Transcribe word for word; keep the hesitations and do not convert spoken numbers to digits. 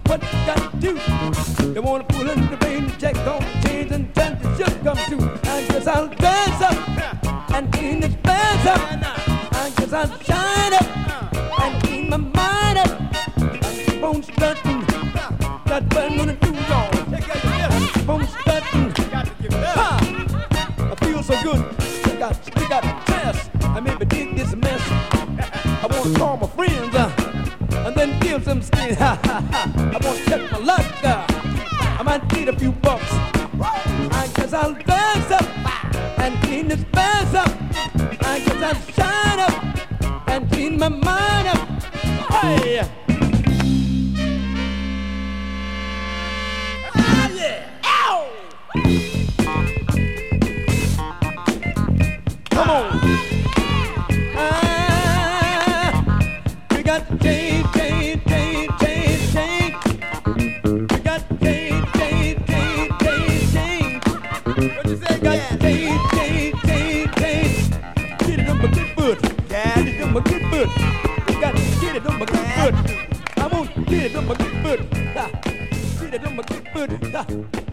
what you got to do. You wanna pull in the rain, check on the chains and tell the ship come through. I guess I'll dance up and clean this pants up. I guess I'll shine up and clean my mind up. I keep on strutting, that's what I'm gonna do, y'all. I keep on strutting, ha! I feel so good, stick out, stick out the chest. I maybe dig this mess. I wanna call my friends uh, and then give some skin. Ha ha ha! I wanna check my luck. Uh, I might need a few bucks. I guess I'll dance up and clean this mess up. I guess I'll shine up and clean my mind up. Hey! Ah, yeah! Ow! Come on! Ah, we got to change, change, change, change, change. We got to change, change, change, change, change. What you say? Got to change, change, change, change. Get it on my good foot. Get it on my good foot. We got to get it on my good foot. I want to get it on my good foot. Ha. Get it on my good foot. Ha.